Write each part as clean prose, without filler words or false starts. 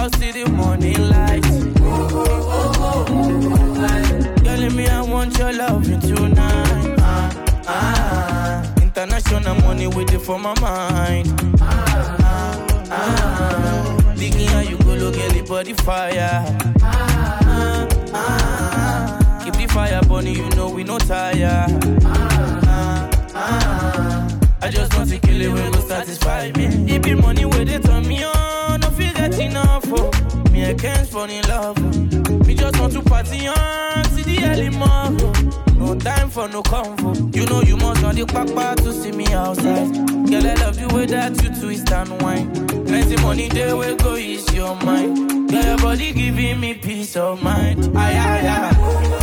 clouds, see the morning light. Telling me I want your love tonight. International money with it for my mind. Digging how you go look at the body fire. Keep the fire burning, you know we no tire. I just want to kill it when go satisfy me. It be money where they turn me on, no feel that enough for me. I can't fall in love. Me just want to party on, see the early morning. No time for no convo. You know you must not the papa to see me outside. Girl, I love the way that you twist and whine. Plenty money there will go ease your mind. Girl, your body giving me peace of mind. Aye, aye, aye.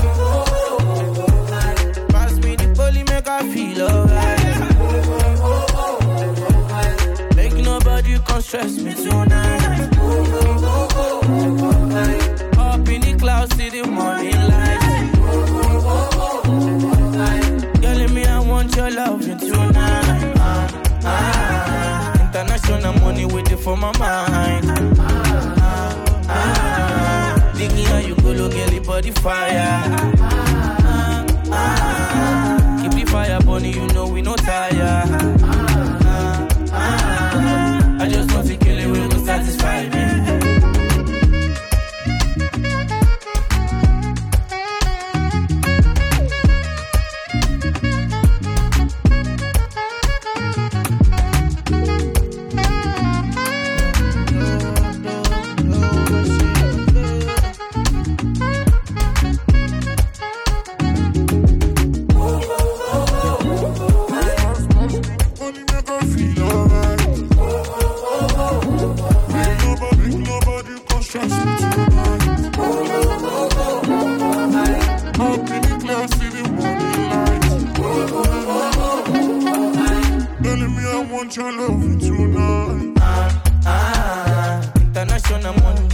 Pass me the bully, make I feel alright. Make nobody come stress me tonight. Up in the clouds, see the morning light. Telling me I want your love tonight. International money with it for my mind. Digging how you go look at the body fire. Keep the fire burning, you know we no tire. I just want to kill it when it satisfy me. Your love tonight. International money